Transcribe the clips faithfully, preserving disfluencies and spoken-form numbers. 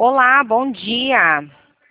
Olá, bom dia.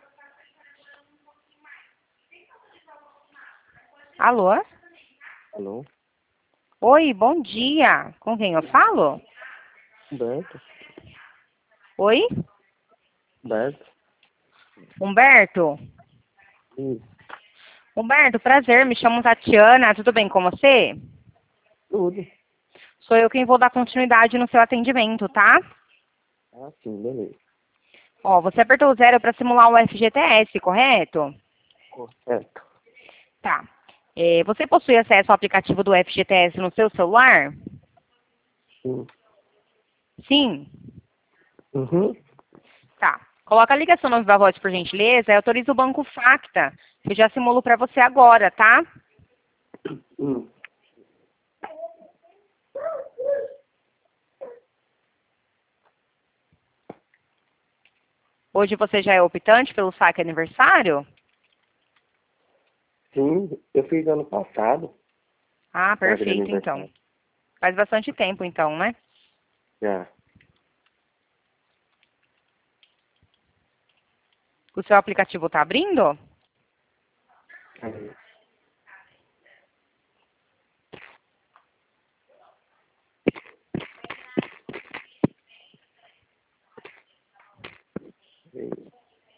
Alô? Alô? Oi, bom dia. Com quem eu falo? Humberto? Oi? Humberto? Humberto? Isso. Humberto, prazer, me chamo Tatiana, tudo bem com você? Tudo. Sou eu quem vou dar continuidade no seu atendimento, tá? Ah, sim, beleza. Ó, você apertou o zero para simular o F G T S, correto? Correto. Tá. É, você possui acesso ao aplicativo do F G T S no seu celular? Sim. Sim? Uhum. Tá. Coloca a ligação no Viva Voz, por gentileza, e autoriza o Banco Facta, que eu já simulo para você agora, tá? Hum. Hoje você já é optante pelo saque aniversário? Sim, eu fiz ano passado. Ah, Sabe, de perfeito, então. aniversário. Faz bastante tempo, então, né? Já. O seu aplicativo está abrindo? Aí. Aí.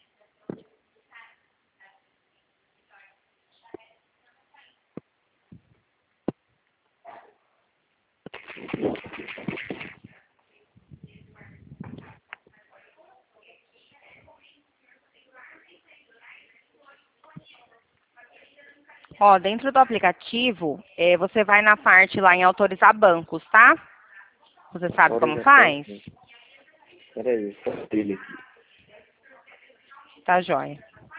Ó, dentro do aplicativo, eh, você vai na parte lá em autorizar bancos, tá? Você sabe como Autorização. faz? Peraí, só dele aqui. Tá joia.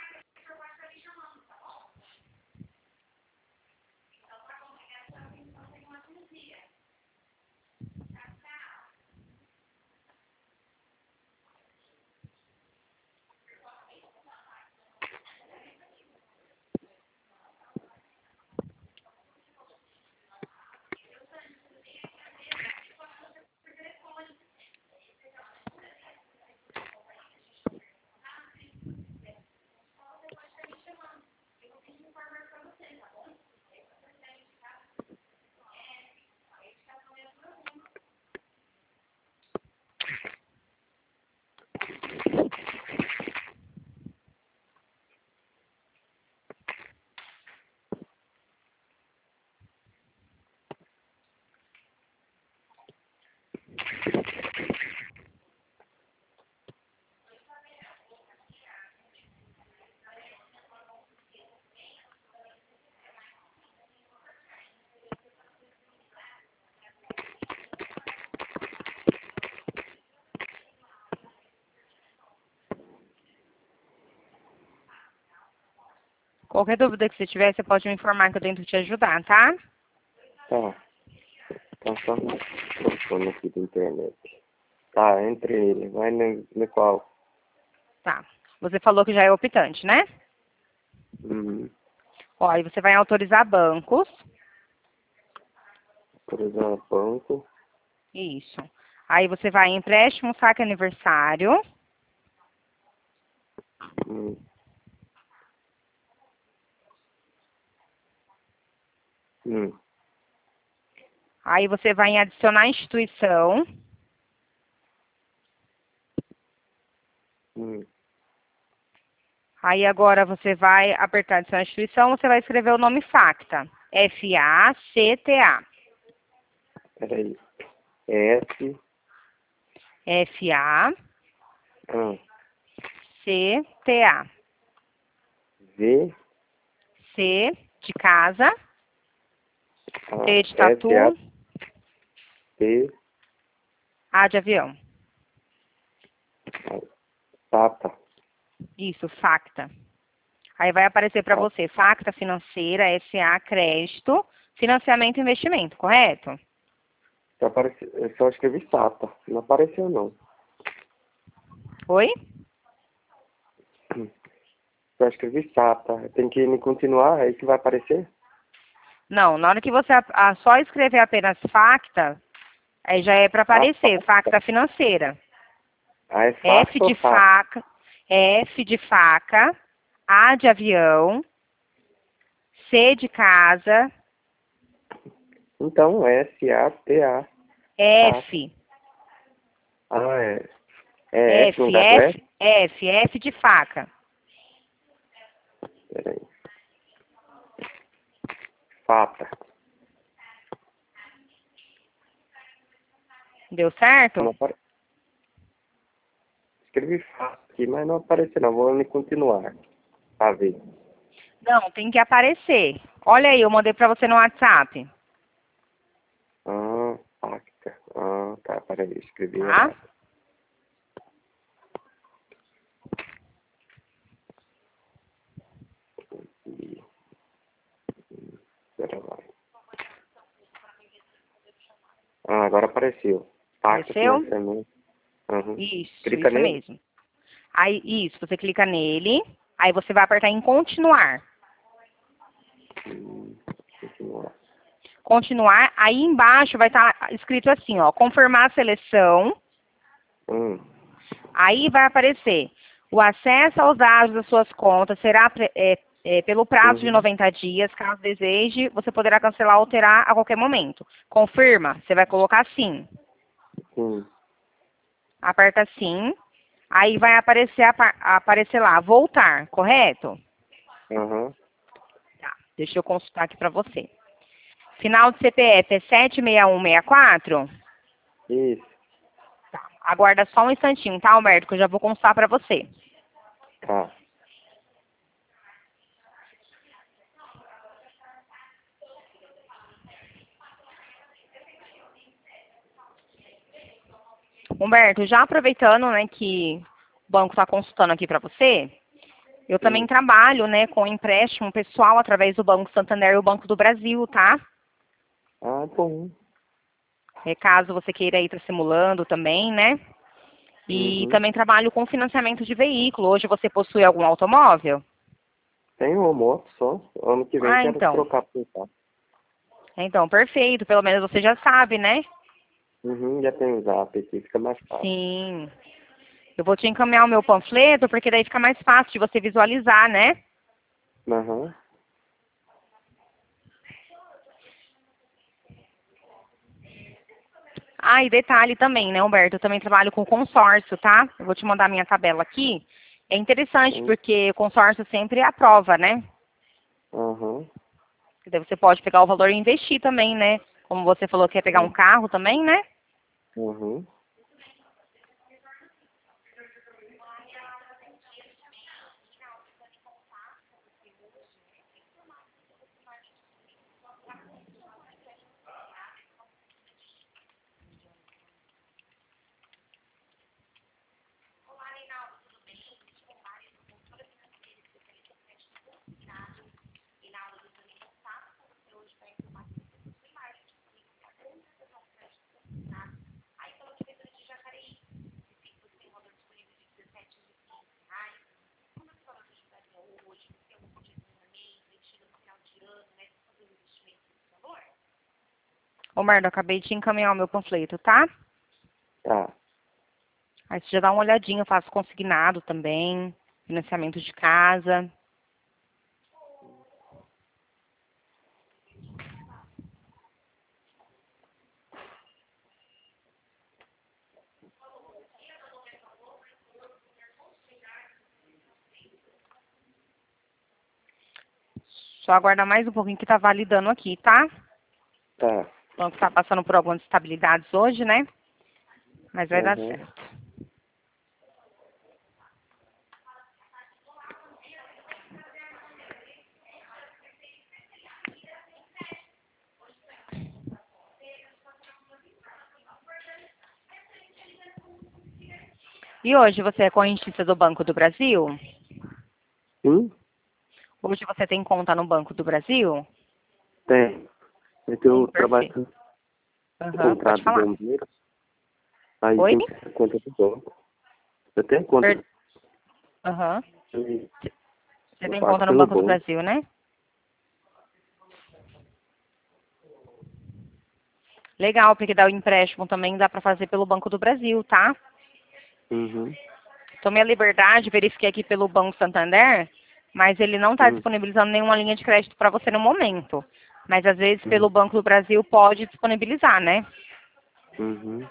Qualquer dúvida que você tiver, você pode me informar que eu tento te ajudar, tá? Tá. Tá só no telefone aqui da internet. Tá, entre ele. Vai no, no qual? Tá. Você falou que já é optante, né? Hum. Ó, aí você vai em autorizar bancos. Por exemplo, banco. Isso. Aí você vai em empréstimo, saque aniversário. Hum. Hum. Aí você vai em adicionar instituição. Hum. Aí agora você vai apertar adicionar instituição, você vai escrever o nome Facta. F A C T A. Peraí. S. F A Ah. C T A. V. C de casa, A. T de S. A. tatu, T. A de avião. Tata. Isso, Facta. Aí vai aparecer para Tá. você, Facta Financeira, S A Crédito, Financiamento e Investimento, correto? Só, apareceu, eu só escrevi Tata. Não apareceu, não. Oi? Hum. Só escrevi Tata. Tem que ir em continuar, aí que vai aparecer? Não, na hora que você a- a- só escrever apenas Facta, aí já é para Ah, aparecer, Tata. Facta Financeira. Ah, é F fácil ou de fácil? faca, F de faca, A de avião, C de casa, Então, S A T A. Faca. F, Ah, é. É F no F, lugar do S? F, F, F de faca. Peraí. Fata. Deu certo? Não apare... Escrevi fata aqui, mas não apareceu não. Vou me continuar. Pra ver. Não, tem que aparecer. Olha aí, eu mandei pra você no WhatsApp, Ah, faca. Ah, tá. Peraí. Escrevi tá? errado. E... Pera lá. Ah, agora apareceu. Faca, Apareceu? financiamento. Uhum. Isso, Clica isso nele? mesmo. Aí, isso, você clica nele, aí você vai apertar em continuar. Hum, continuar. Continuar, aí embaixo vai estar escrito assim, ó, confirmar a seleção. Hum. Aí vai aparecer, o acesso aos dados das suas contas será pre- é, é, pelo prazo de Uhum. noventa dias. Caso deseje, você poderá cancelar ou alterar a qualquer momento. Confirma, você vai colocar sim. Sim. Aperta sim. Aí vai aparecer, apa- aparecer lá, voltar, correto? Aham. Tá, deixa eu consultar aqui para você. Final do C P F é sete seis um seis quatro? Isso. Tá, aguarda só um instantinho, tá, Alberto, que eu já vou consultar para você. Tá. Humberto, já aproveitando, né, que o banco está consultando aqui para você, eu também Hum. trabalho, né, com empréstimo pessoal através do Banco Santander e o Banco do Brasil, tá? Ah, bom. É, caso você queira ir estar simulando também, né? E Uhum. também trabalho com financiamento de veículo. Hoje você possui algum automóvel? Tem uma moto só. Ano que vem Ah, quero então. trocar por carro. Então, perfeito. Pelo menos você já sabe, né? Uhum, já tem o zap aqui, fica mais fácil. Sim. Eu vou te encaminhar o meu panfleto, porque daí fica mais fácil de você visualizar, né? Aham. Ah, e detalhe também, né, Humberto? Eu também trabalho com consórcio, tá? Eu vou te mandar minha tabela aqui. É interessante, Sim. porque consórcio sempre é a prova, né? Aham. E daí você pode pegar o valor e investir também, né? Como você falou que quer pegar um Sim. carro também, né? Uhum. Ô, Mardo, eu acabei de encaminhar o meu panfleto, tá? Tá. Aí você já dá uma olhadinha, eu faço consignado também, financiamento de casa. Só aguardar mais um pouquinho que tá validando aqui, tá? Tá. O banco tá passando por algumas instabilidades hoje, né? Mas vai dar Uhum. certo. E hoje você é correntista do Banco do Brasil? Sim? Hoje você tem conta no Banco do Brasil? Tem. É que Tem, eu trabalho perfeito. com Aham, pode contrato de falar. bombeiro, aí Oi? tem que ter conta do banco. Eu tenho conta Per- Aham. de... Você Eu tem pago conta no pelo Banco do banco. Brasil, né? Legal, porque dá o empréstimo também dá para fazer pelo Banco do Brasil, tá? Uhum. Tomei a liberdade, verifiquei aqui pelo Banco Santander, mas ele não está Uhum. disponibilizando nenhuma linha de crédito para você no momento. Mas às vezes Uhum. pelo Banco do Brasil pode disponibilizar, né? Uhum.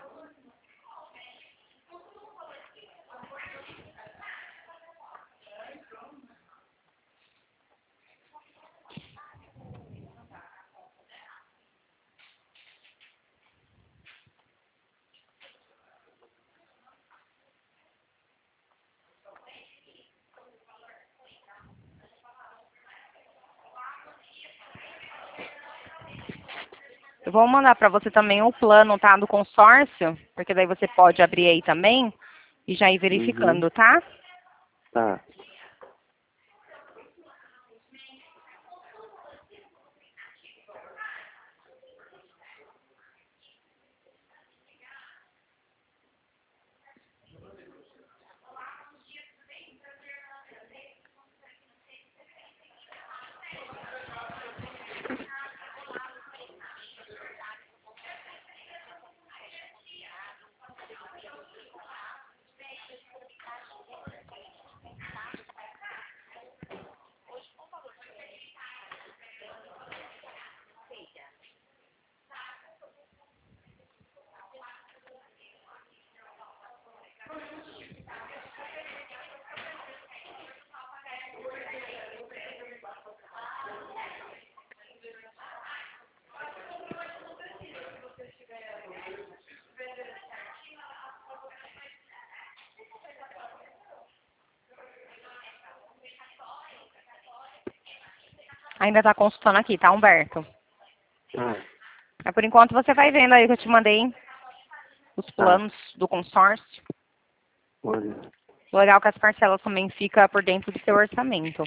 Eu vou mandar para você também o plano, tá, do consórcio, porque daí você pode abrir aí também e já ir Uhum. verificando, tá? Tá. Ainda está consultando aqui, tá, Humberto? Tá. Mas por enquanto você vai vendo aí que eu te mandei os Tá. planos do consórcio. Olha. O legal é que as parcelas também ficam por dentro do seu orçamento.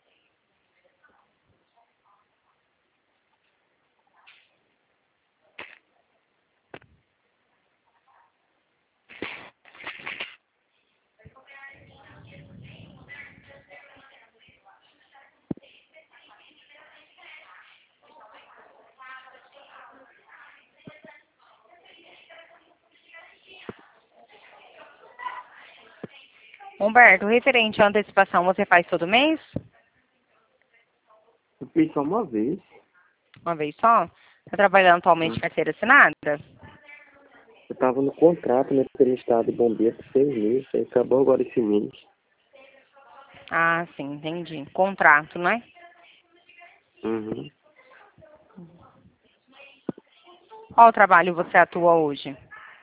Humberto, referente à antecipação, você faz todo mês? Eu fiz só uma vez. Uma vez só? Está trabalhando atualmente Tá. de carteira assinada? Eu tava no contrato, né, pelo estado de bombeiro por seis meses. Aí acabou agora esse mês. Ah, sim, entendi. Contrato, né? Uhum. Qual trabalho você atua hoje?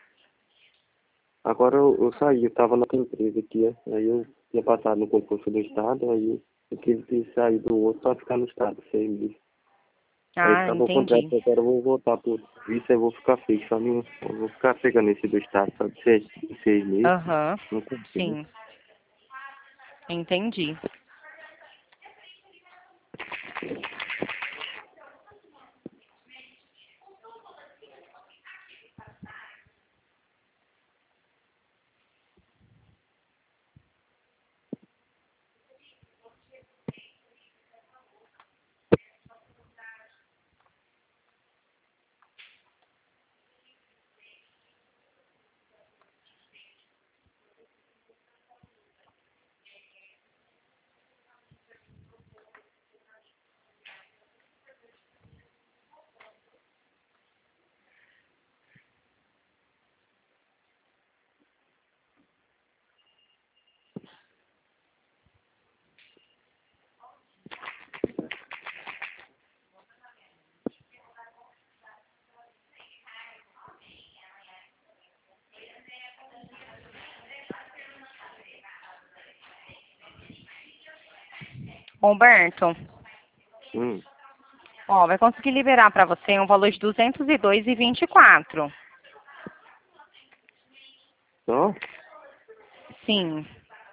Agora eu, eu saí, eu tava na outra empresa aqui, ó. Aí eu tinha passado no concurso do estado, aí eu tive que sair do outro pra ficar no estado seis meses. Aí Ah, acabou o contrato, entendi. agora eu vou voltar pro serviço, aí eu vou ficar fixo. Só não, eu vou ficar pegando esse do estado, só de seis, de seis meses. Aham, Não compensa. sim, entendi. Humberto, Hum, ó, vai conseguir liberar para você um valor de duzentos e dois e vinte e quatro. só? Sim.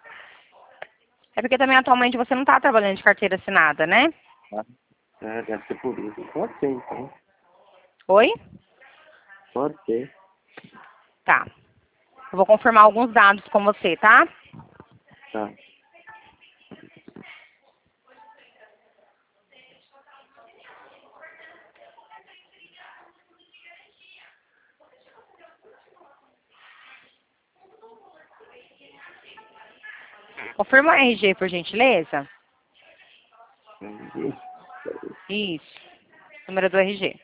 É porque também atualmente você não está trabalhando de carteira assinada, né? Tá. É, deve ser por isso. Pode ser, então. Oi? Pode ser. Tá. Eu vou confirmar alguns dados com você, tá? Tá. Confirma o R G, por gentileza. Isso. Número do R G.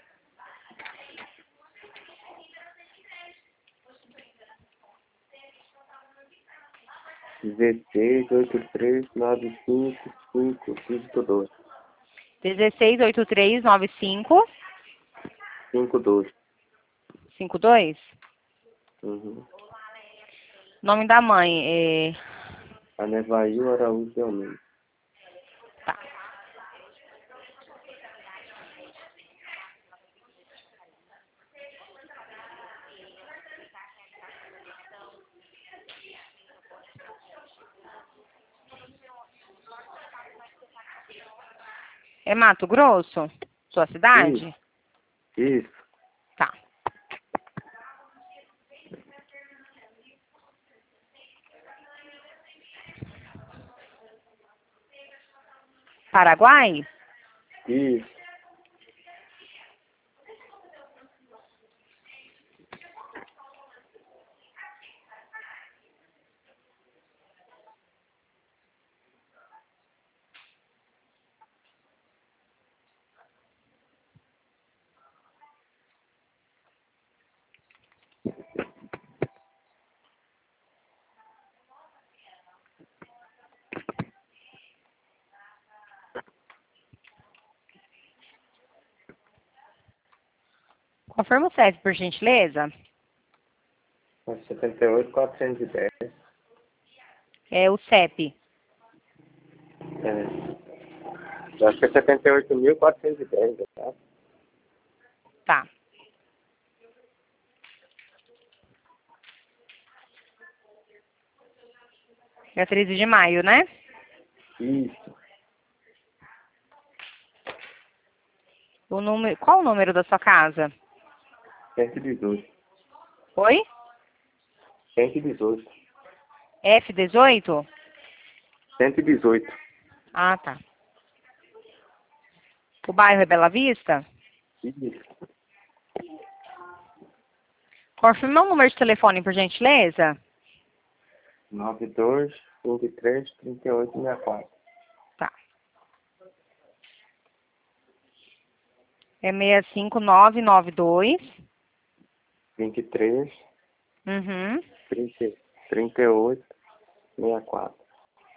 dezesseis, oito três, nove cinco, cinco, cinco dois. dezesseis oitenta e três noventa e cinco cinco dois. cinquenta e dois. Uhum. Nome da mãe. É... Anevail Araújo de Almeida. Tá. É Mato Grosso? Sua cidade? Isso. Isso. Tá. Paraguai? Isso. Confirma o C E P, por gentileza. setenta e oito, quatrocentos e dez. É o C E P. É. Eu acho que é setenta e oito mil, quatrocentos e dez, tá? Tá. É treze de maio, né? Isso. O número... Qual o número da sua casa? cento e dezoito. Oi? cento e dezoito. F dezoito? cento e dezoito. Ah, tá. O bairro é Bela Vista? Isso. Confirma o número de telefone, por gentileza. nove dois, vinte e três, trinta e oito, sessenta e quatro. Tá. É seis cinco nove nove dois. vinte e três, Uhum. trinta, trinta e oito, sessenta e quatro.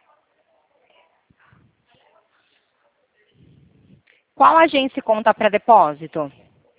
Qual agência conta para depósito?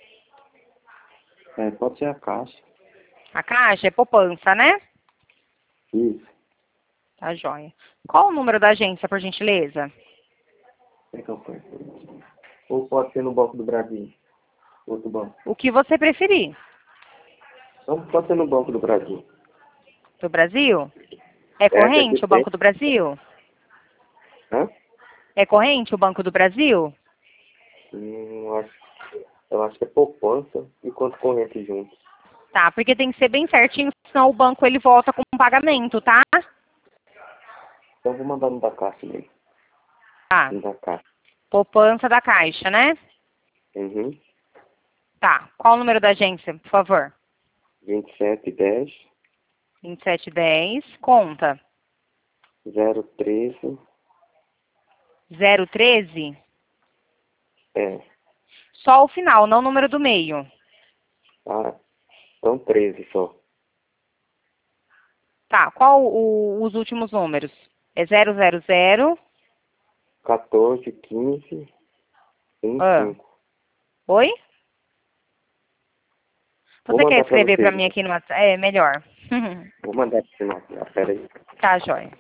É, pode ser a caixa. A Caixa é poupança, né? Isso. Tá joia. Qual o número da agência, por gentileza? É que eu ponho. Ou pode ser no Banco do Brasil. Outro banco. O que você preferir. Então pode ser no Banco do Brasil. Do Brasil? É É, que aqui corrente o tem. Banco do Brasil? Hã? É corrente o Banco do Brasil? Hum, eu acho, eu acho que é poupança e conta corrente junto. Tá, porque tem que ser bem certinho, senão o banco ele volta com um pagamento, tá? Então eu vou mandar no da caixa mesmo. Tá. No da caixa. Poupança da Caixa, né? Uhum. Tá. Qual o número da agência, por favor? vinte e sete, dez, vinte e sete dez. Conta. zero treze. zero treze. É. Só o final, não o número do meio. Ah, então treze só. Tá. Qual o- os últimos números? É zero zero zero. quatorze, quinze, vinte e Ah. cinco. Oi? Vou Você quer mandar pra escrever pra vocês. mim aqui no WhatsApp? É, melhor. Vou mandar pra você no WhatsApp. Pera aí. Tá, joia.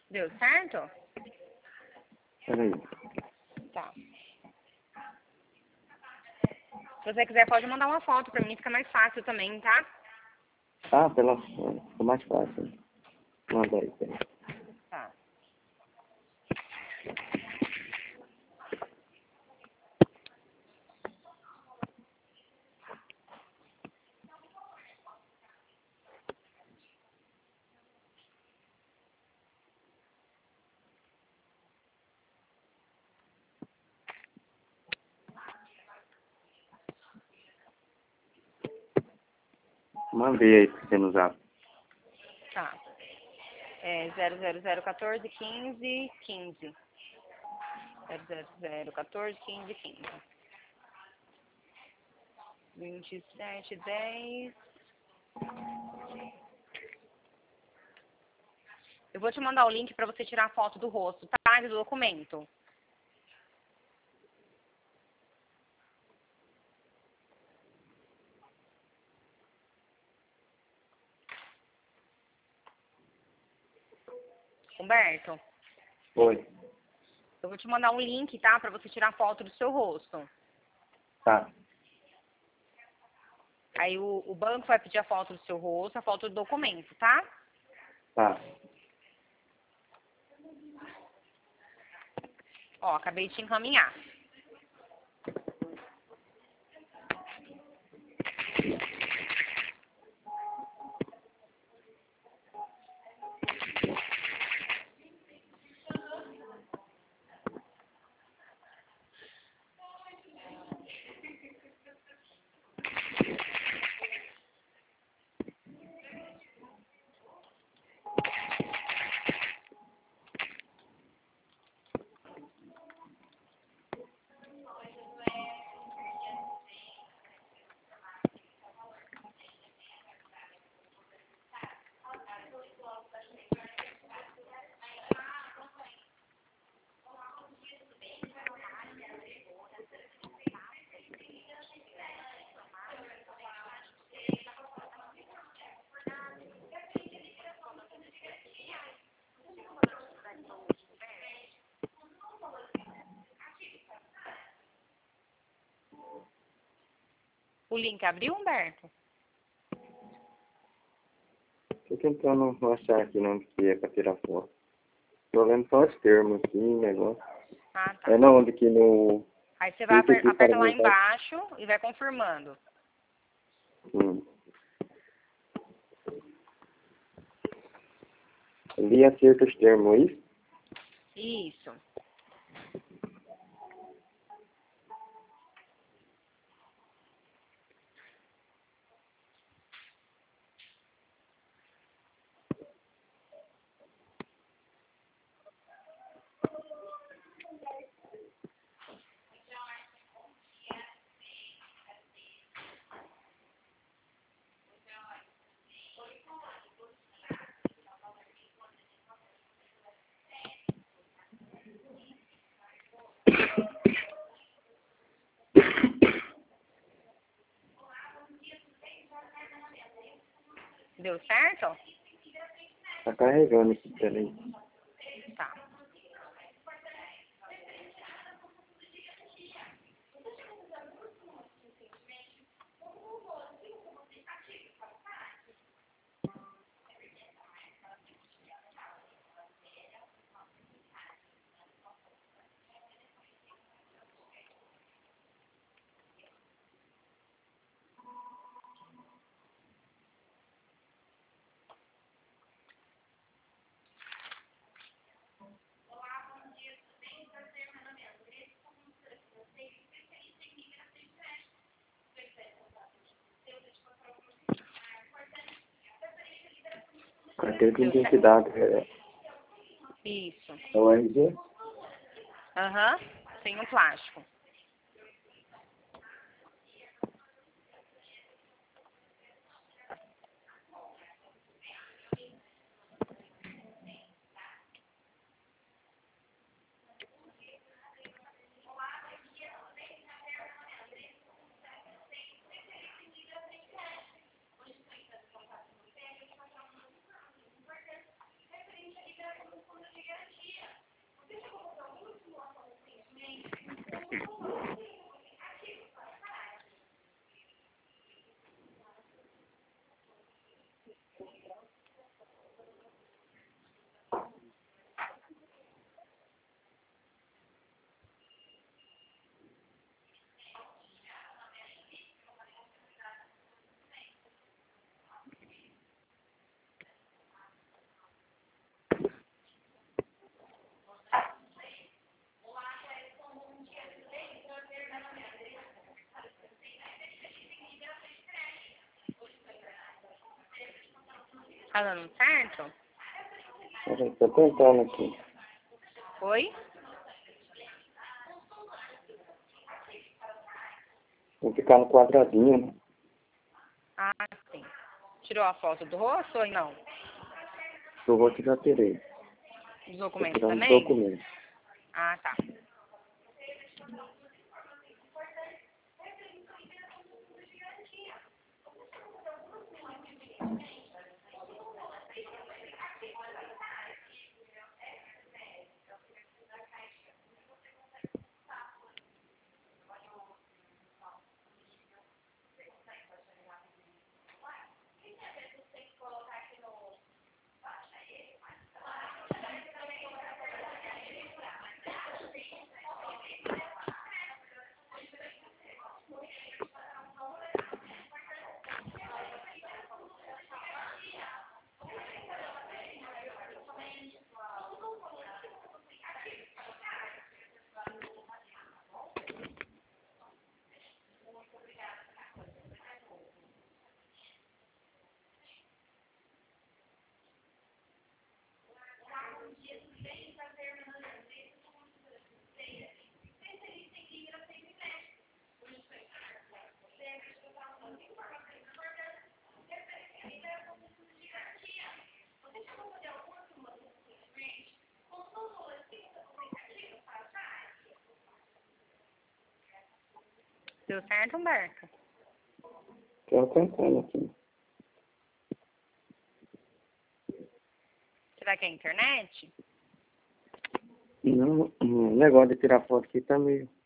Deu certo? Peraí. Tá. Se você quiser, pode mandar uma foto pra mim, fica mais fácil também, tá? Ah, pela fone. Ficou mais fácil. Manda aí, peraí. Tá. Mandei aí pra você no zap. Tá. É zero zero zero quatorze quinze quinze. zero zero zero quatorze quinze quinze. vinte e sete dez. Eu vou te mandar o link pra você tirar a foto do rosto, tá? Do documento. Humberto, Oi. eu vou te mandar um link, tá? Pra você tirar a foto do seu rosto. Tá. Aí o, o banco vai pedir a foto do seu rosto, a foto do documento, tá? Tá. Ó, acabei de te encaminhar. O link abriu, Humberto? Tô tentando não achar aqui não que é pra tirar foto. Tô lendo só os termos aqui, negócio. Ah, tá. É na onde que no... Aí você vai Clica aper- aqui para aperta lá aumentar. embaixo e vai confirmando. Hum. Ali acerta os termos, é isso? Isso. Deu certo? Tá carregando aqui, peraí. Tá. Carteira de Deu certo? identidade é, Isso. é o R G? Aham. Sem um plástico. Tá dando certo? Peraí, tô tentando aqui. Oi? Vou ficar no quadradinho, né? Ah, sim. Tirou a foto do rosto ou não? Do rosto já tirei. Os Tô documentos tirando os também? documentos. Ah, tá. Deu certo, Humberto? Tô tentando aqui. Será que é a internet? Não, o negócio de tirar foto aqui tá meio